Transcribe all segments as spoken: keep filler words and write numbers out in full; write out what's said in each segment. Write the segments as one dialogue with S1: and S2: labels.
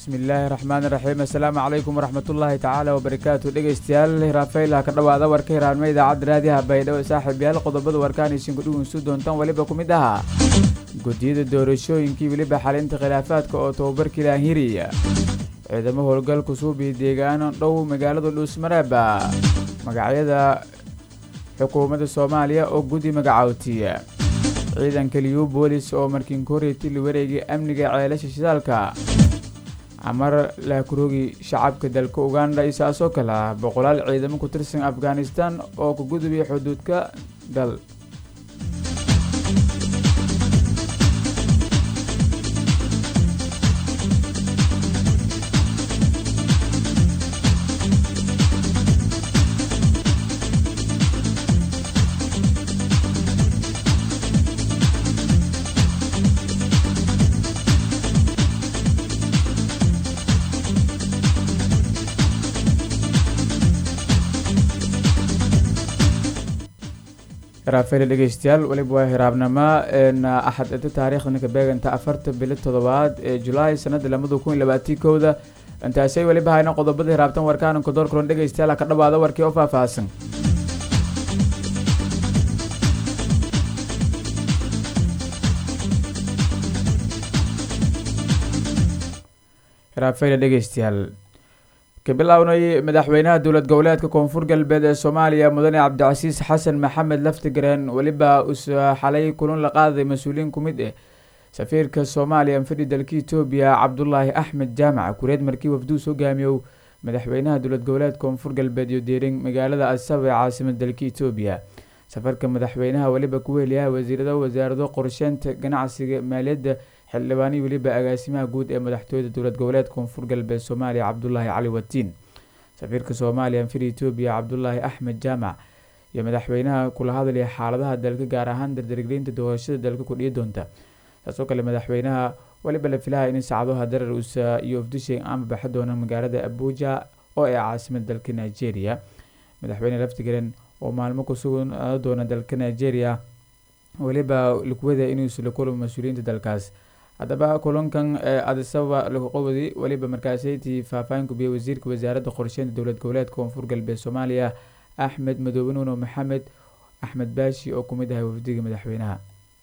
S1: bismillaahi raxmaani raxiim assalaamu calaykum waraxmatullaahi tacaala wabarakaatu dhegeystayaal raafayla ka dhawaada warka hiraanma idaacadda raadiyaha baydhabo saaxiibayaal qodobada warkaanaysin kudhugunsu doontaan weliba ku mid ahaa guddiyada doorashooyinkii weliba xalinta khilaafaadka oo tababarkii laanhiriya ciidamo howlgalku suubi deegaano dhow magaalada dhuusmareeba magacyada xukuumadda soomaaliya oo guddi magacaawtiya ciidanka liyu boolis oo markiinkoreyti la wareegay amniga ceelasha shidaalka amar laakuroogi shacabka dalka uganda isaasoo kala boqolaal ciidamo ku tirsan afghanistan oo ku gudubay xuduudka dal raafayla dhegeystayaal weliba waa hiraabnama axad inta taariikhdan ka beeganta afarta bilo toddobaad ee julaay sanada lamada kun iyo labaatii kowda intaasay weliba hayna qodobada hiraabtan warkaananka door kulan dhegeystayaal ka dhawaada warkii oo faahfaahsan raafayla dhegeystayaal kabilownay madaxweynaha dowlad goboleedka koonfur galbeed ee soomaaliya mudane cabdicasiis xasan maxamed laftigareen weliba usa xalay kulan la qaaday mas-uuliyiin ku mid ah safiirka soomaaliya anfadhi dalka etoobiya cabdulaahi axmed jaamac kureed markii wafduus hogaamiyow madaxweynaha dowlad goboleed koonfur galbeed iyo deering magaalada asaba ee caasimada dalka etoobiya safarka madaxweynaha weliba ku weheliyaha wasiirada wasaarado qorsheynta ganacsiga maaliyadda xildhibaanihii weliba agaasimaha guud ee madaxtooyada dowlad goboleed koonfur galbeed soomaaliya cabdulaahi cali watiin safiirka soomaaliya anfiri etoobiya cabdulaahi axmed jaamac iyo madaxweynaha kula hadlaya xaaladaha dalka gaar ahaan dardargelinta doorashada dalka kudhiyi doonta taasoo kale madaxweynaha weliba la filaha in saacadaha darar usa iyo ofdishay ama baxa doona magaalada abuja oo ee caasimada dalka nigeria madaxweyne laftigaren oo maalmo ku sugan doona dalka nigeria weliba lakuwada inuu isla kulamo mas-uuliyiinta dalkaas haddaba kulankan adisaba lagu qabadi weliba markaasaytii faahfaahin kubiyay wasiirka wasaaradda qorsheynta dowlad goboleed koonfur galbeed soomaaliya axmed madoobe nuuno maxamed axmed baashi oo kumid ahay wafdiga madaxweynaha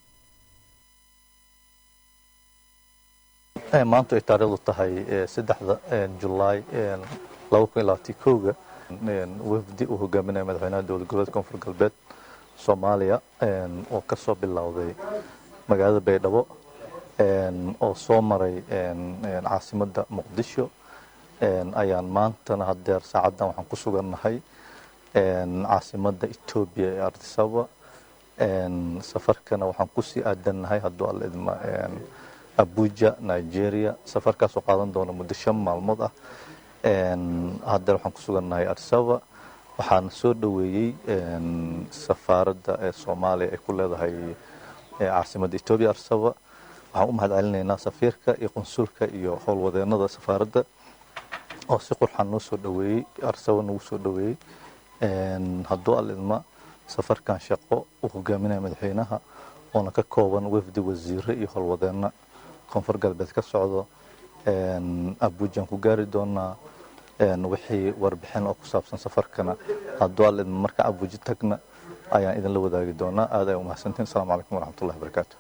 S2: maanta ay taariikhdu tahay saddexda julaay laba kun iyo labaatan kowga wafdi uu hogaaminaya madaxweynaha dowlad goboleed koonfur galbeed soomaaliya oo kasoo bilowday magaalada baydhabo oo soo maray caasimadda muqdisho ayaan maantana hadeer saacaddan waxaan ku sugannahay caasimadda etoobiya ee ardisaba safarkana waxaan kusii aadannahay hadduu alla idma abuja nigeria safarkaasoo qaadan doona muddo shan maalmood ah hadeer waxaan ku sugannahay ardisaba waxaana soo dhoweeyey safaaradda ee soomaaliya ay ku leedahay caasimadda etoobiya ardisaba waxaan u mahad celinaynaa safiirka iyo qunsulka iyo howlwadeenada safaaradda oo si qurxan noo soo dhoweeyey arsaba nagu soo dhoweeyey hadduu alidma safarkan shaqo uu hogaaminaya madaxweynaha oona ka kooban wafdi wasiire iyo howlwadeena koonfur galbeed ka socdo abujan ku gaari doonaa wixii warbixin oo ku saabsan safarkana hadduu alidma marka abuja tagna ayaan idinla wadaagi doonaa aad ay umahadsantiin asalaamu calaykum waraxmatullahi wabarakaatu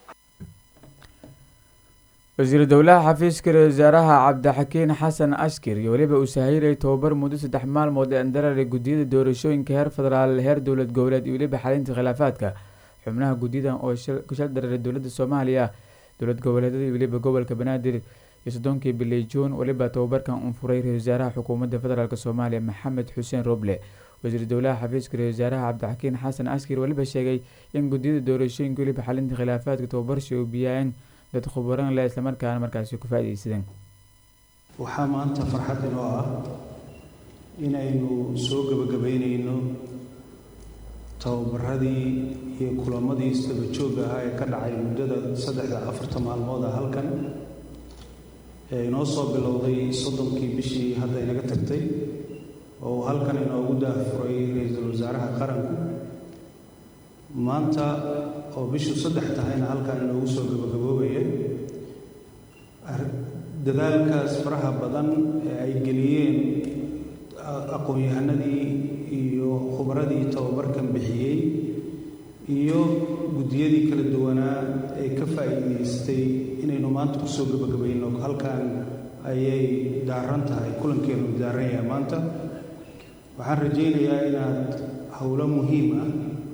S1: wasiiru dowlaha xafiiska wasaaraha cabdixakiin xasan askir iyo weliba uu sahiray tobabar muddo saddex maalmood ee andarare guddiyada doorashooyinka heer federaal heer dowlad goboleed iyo weliba xalinta khilaafaadka xubnaha guddiyadan oo ku shal dararay dowladda soomaaliya dowlad goboleedyada iyo weliba gobolka banaadir iyo soddonkii bilay juun weliba tobabarkan un furay ra-isul wasaaraha xukuumadda federaalk soomaaliya maxamed xuseen roble wasiiru dowlaha xafiiska ra-isul wasaaraha cabdixakiin xasan askir weliba sheegay in guddiyada doorashooyinka weliba xalinta khilaafaadka tobabarshi uu biyaayeen dad khubaran leh islamarkaana markaasi ku faa'iidaysadeen
S3: waxaa maanta farxad inoo ah inaynu soo gabagabaynayno tababaradii iyo kulamadii isdaba joogga ahaa ee ka dhacay muddada saddexda afarta maalmood ah halkan ee inoo soo bilowday soddonkii bishii hadda inaga tagtay oo halkan inoogu daafuray ra-iisul wasaaraha qaranku maanta oo bishu saddex tahayna halkan inoogu soo gabagaboobaya dadaalkaas faraha badan ee ay geliyeen aqoon-yahanadii iyo khubradii tababarkan bixiyey iyo guddiyadii kala duwanaa ee ka faa'iidaystay inaynu maanta kusoo gabagabayno halkan ayay daaran tahay kulankeenu daaran yahay maanta waxaan rajaynayaa inaad howlo muhiim ah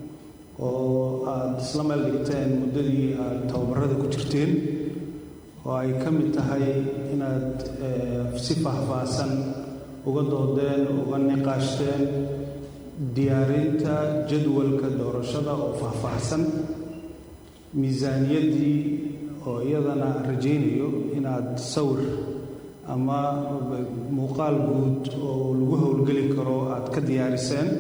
S3: oo aada isla meel dhigteen muddadii aada tababarada ku jirteen oo ay ka mid tahay inaad si faahfaahsan uga doodeen uga niqaashteen diyaarinta jadwalka doorashada oo faahfaahsan miisaaniyaddii oo iyadana rajaynayo inaad sawir ama muuqaal guud oo lagu howlgeli karo aada ka diyaariseen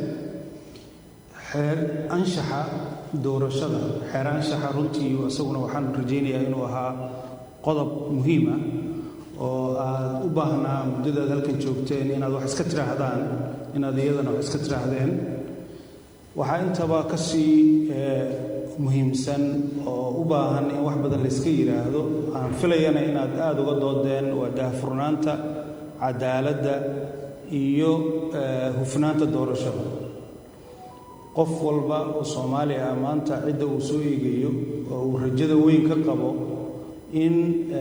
S3: xeer anshaxa doorashada xeer anshaxa runtii isaguna waxaan rajaynayaa inuu ahaa qodob muhiim ah oo aada u baahnaa muddadaad halkan joogteen inaad wax iska tiraahdaan inaad iyadana wax iska tiraahdeen waxaa intaba ka sii muhiimsan oo u baahan in wax badan la iska yidhaahdo aan filayana inaad aada uga doodeen waa daahfurnaanta cadaaladda iyo hufnaanta doorashada qof walba oo soomaali ah maanta cidda uu soo eegayo oo uu rajada weyn ka qabo in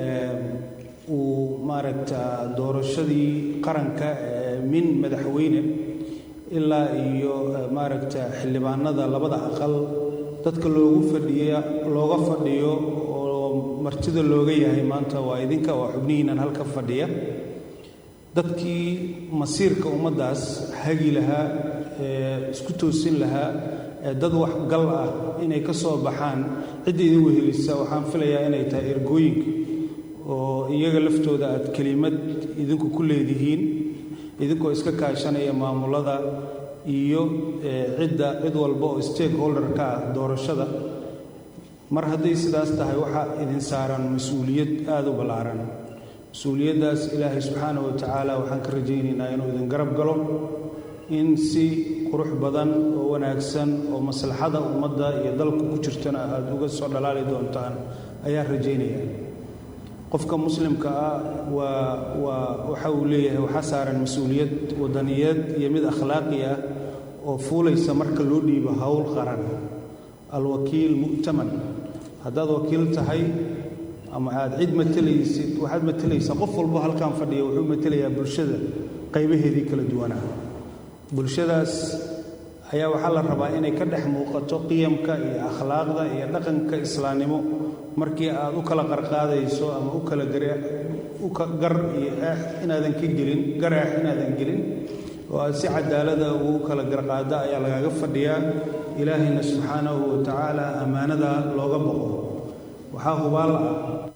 S3: uu maaragta doorashadii qaranka min madaxweyne ilaa iyo maaragta xildhibaanada labada aqal dadka loogu fadhiya looga fadhiyo oo martida looga yahay maanta waa idinka waa xubnihiinan halka fadhiya dadkii masiirka ummaddaas hagi lahaa ee isku toosin lahaa ee dad waxgal ah inay ka soo baxaan cidda idin wehelisa waxaan filayaa inay tahay ergooyinka oo iyaga laftooda aad kelimad idinku ku leedihiin idinkoo iska kaashanaya maamulada iyo cidda cid walba oo stakeholderka ah doorashada mar hadday sidaas tahay waxaa idin saaran mas-uuliyad aada u ballaaran mas-uuliyaddaas ilaahay subxaana wa tacaala waxaan ka rajaynaynaa inuu idin garab galo in si qurux badan oo wanaagsan oo maslaxada ummadda iyo dalka ku jirtana aada uga soo dhalaali doontaan ayaan rajaynaya qofka muslimka ah waa waa waxa uu leeyahay waxaa saaran mas-uuliyad wadaniyeed iyo mid akhlaaqi ah oo fuulaysa marka loo dhiibo howl qaran alwakiil mu'taman haddaad wakiil tahay ama aad cid matalaysid waxaad matalaysaa qof walbo halkan fadhiya wuxuu matalayaa bulshada qaybaheedii kala duwanaa bulshadaas ayaa waxaa la rabaa inay ka dhex muuqato qiyamka iyo akhlaaqda iyo dhaqanka islaamnimo markii aad u kala qarqaadayso ama u kala gar iyo eex inaadan ka gelin gar eex inaadan gelin oo aad si cadaalada ugu kala garqaada ayaa lagaaga fadhiyaa ilaahayna subxaanahu wa tacaala ammaanada looga boqo waxaa hubaal ah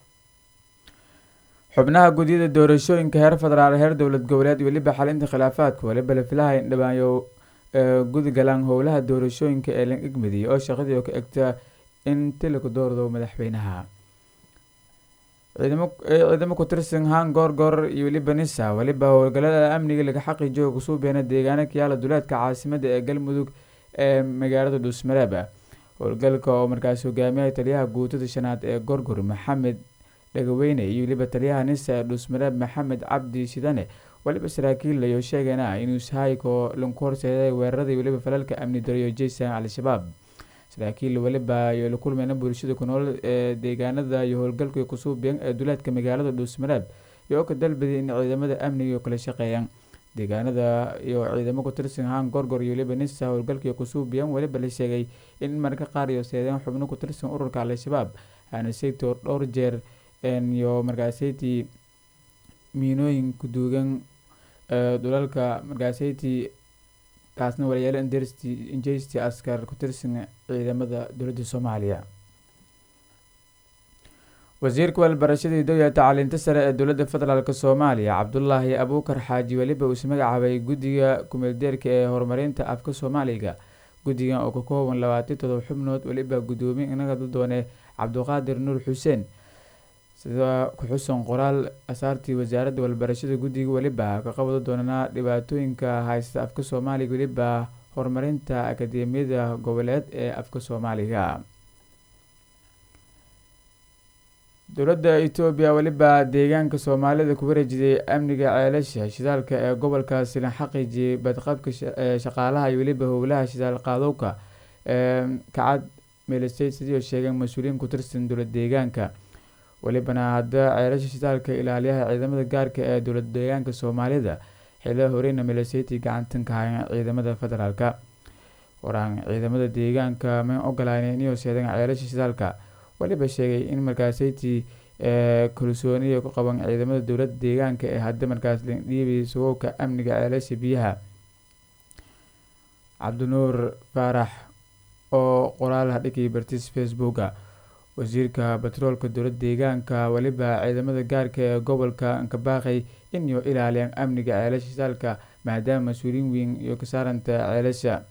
S1: xubnaha guddiyada doorashooyinka heer federaal heer dowlad goboleed iyo weliba xalinta khilaafaadka waliba la filaha in dhabaanyo gudgalaan howlaha doorashooyinka ee lan igmadiya oo shaqadii oo ka egta in tiliku doordo madaxweynaha ciidamo ku tirsan haan goorgoor iyo weliba nisa weliba howlgalada amniga laga xaqiijiyo kusoo beena deegaana kayaala duleedka caasimada ee galmudug ee magaalada dhuusmareeb howlgalka oo markaas hogaamiyay taliyaha guutada shanaad ee goorgor maxamed dhagaweyne iyo weliba taliyaha nisa ee dhuusmareeb maxamed cabdi shidane waliba saraakiil layo sheegana inuu sahayko lanku horseeday weeraradii weliba falalka amni dariyo jaysan al-shabaab saraakiil waliba iyo la kulmayna bulshada ku nool ee deegaanada iyo howlgalka kusuubeen ee duleedka magaalada dhuusmareeb iyo ka dalbaday in ciidamada amniga kala shaqeeyaan deegaanada iyo ciidamo ku tirsan haan goorgor iyo weliba nisa howlgalka kusuubeen waliba la sheegay in marka qaar iyo seedeen xubno ku tirsan ururka al-shabaab aana seegto dhowr jeer iyo markaasayti miinooyin ku duugan dulalka markaasayti kaasna walayaal injesti askar ku tirsan ciidamada dowladda soomaaliya wasiirka walbarashada iyo tacliinta sare ee dowladda federaalk soomaaliya cabdulaahi abuukar xaaji weliba uu ismagacaabay guddiga kumeeldeerka ee horumarinta afka soomaaliga guddigan oo ka kooban labaatan todoba xubnood weliba guddoomiye inaga doone cabdiqaadir nuur xuseen sida ku xusan qoraal asaartii wasaaradda walbarashada guddiga weliba ka qabado doonaa dhibaatooyinka haysta afka soomaaliga weliba horumarinta akademiyada goboleed ee afka soomaaliga dowladda Itoobiya waliba deegaanka Soomaalida ku wareejiyay amniga ceelasha shidaalka ee gobolkaasi la xaqiijiyay badqabka shaqaalaha iyo waliba howlaha shidaal qaadowka ee kacad meelasay sidoo sheegay mas'uuliyiin ku tirsan dowladda deegaanka walibana hadda ceelasha shidaalka ilaaliyaha ciidamada gaarka ee dowladda deegaanka Soomaalida xilli horeyna meelasay gacantan ka hayaan ciidamada federaalka waraan ciidamada deegaanka ma ogolaaneen inay seedaan ceelasha shidaalka waliba sheegay in markaasayti ee kalsooniyo ku qaban ciidamada dowladda deegaanka ee hadda markaas dhiibay suuqa amniga ceelasha biyaha Cabdinuur Faarax oo qoraal dhigay bartiis Facebook wasiirka batroolka dowladda deegaanka waliba ciidamada gaarka ee gobolka ka baaqay in ay ilaaliyaan amniga ceelasha shidaalka maadaama mas'uuliyiin weyn iyo ka saaranta ceelasha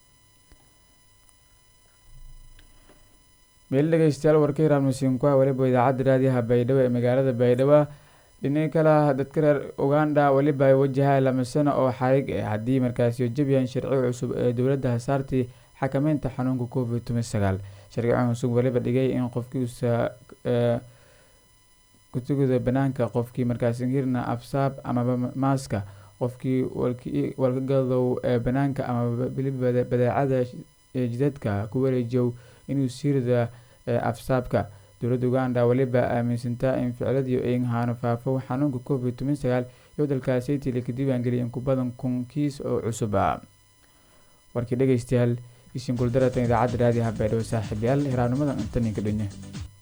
S1: meel dhageystayaal warkay raamsiin ku waliba idaacadda raadiyaha Baydhabo ee magaalada Baydhabo dhinaca kale dadka reer Uganda waliba ay wajahaan lama sano oo xarig ah hadii markaas iyo jabiyaan sharci cusub ee dowladda saartay xakameynta xanuunka covid sagaal sharcigan cusub waliba dhigay in qofkiisa ee kutugada banaanka qofkii markaas ingirna afsaab ama maaska qofkii walkii walgado ee banaanka ama bilibada badeecada jidadka ku wareejiyo inuu siirda afsaabka dowladda Uganda waliba aaminsantaa in ficiladiyo ay ahaan faafo xanuunka covid sagaal iyo dalkaasi tii ka diiwaan galiyeen ku badan kun kiis oo cusub ah warkii dhageystayaal isin guuldarada idaacadda raadiyaha Baydhabo saaxiibayaal hiraanimada inta ninka dhigay